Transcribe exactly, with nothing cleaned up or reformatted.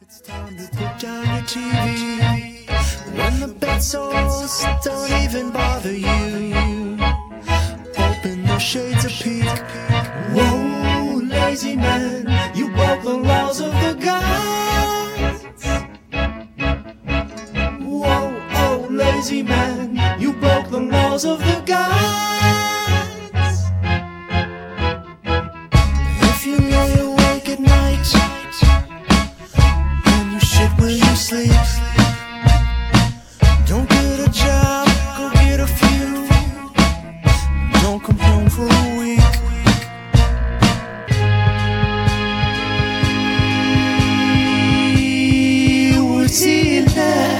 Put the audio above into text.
It's time to put down your T V. When the bed sores don't even bother you, open the shades of pink. Whoa, lazy man, you broke the laws of the gods. Whoa, oh, lazy man, you broke the laws of the gods. If you lay awake at night and you shit when you sleep, don't get a job, go get a few. Don't come home for a week. We'll see you there.